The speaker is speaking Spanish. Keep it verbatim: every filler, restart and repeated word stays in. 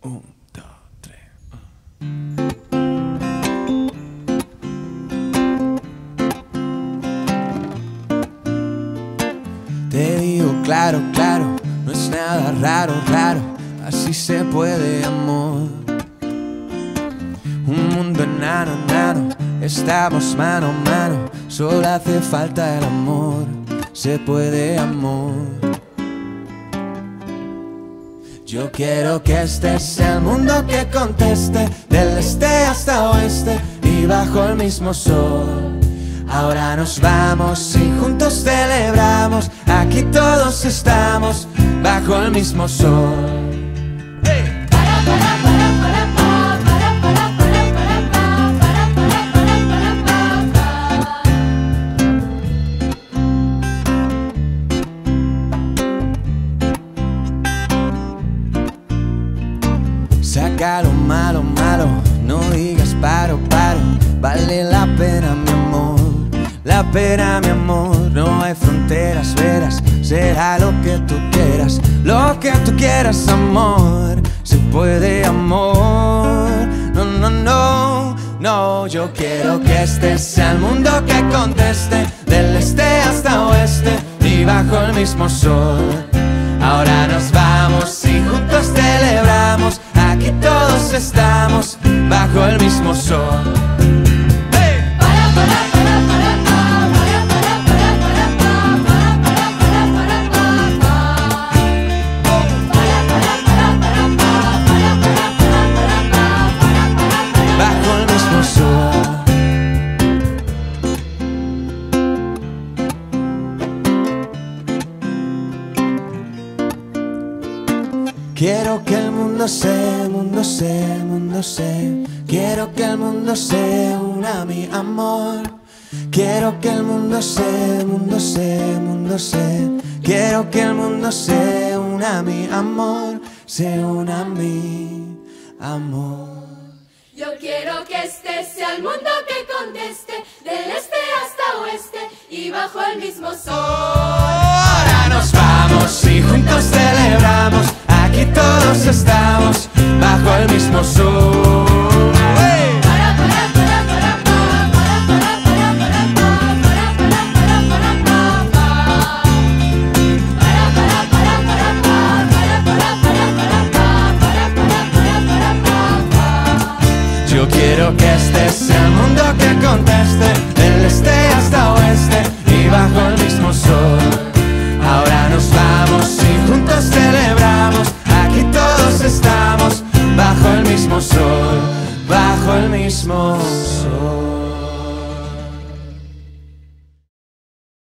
Un, dos, tres. Te digo claro, claro, no es nada raro, raro, así se puede, amor. Un mundo enano, enano, estamos mano a mano, solo hace falta el amor, se puede, amor. Yo quiero que este sea el mundo que conteste, del este hasta oeste y bajo el mismo sol. Ahora nos vamos y juntos celebramos, aquí todos estamos bajo el mismo sol. Saca lo malo, malo, no digas paro, paro, vale la pena, mi amor, la pena, mi amor, no hay fronteras, verás, será lo que tú quieras, lo que tú quieras, amor, se puede, amor, no, no, no, no, yo quiero que este sea el mundo que conteste, del este hasta oeste y bajo el mismo sol. Ahora nos vamos y juntos celebramos, aquí todos estamos bajo el mismo sol. Bajo el mismo sol. Quiero que el mundo se, mundo se, mundo se. Quiero que el mundo se una a mi amor. Quiero que el mundo se, mundo se, mundo se. Quiero que el mundo se una a mi amor, se una a mi amor. Yo quiero que este sea el mundo que conteste, del este hasta oeste y bajo el mismo sol. Ahora nos vamos y juntos celebramos, aquí todos estamos bajo el mismo sol. Yo quiero que este sea el mundo que conteste, del este hasta oeste y bajo el mismo sol. Ahora nos vamos y juntos celebramos, aquí todos estamos bajo el mismo sol, bajo el mismo sol.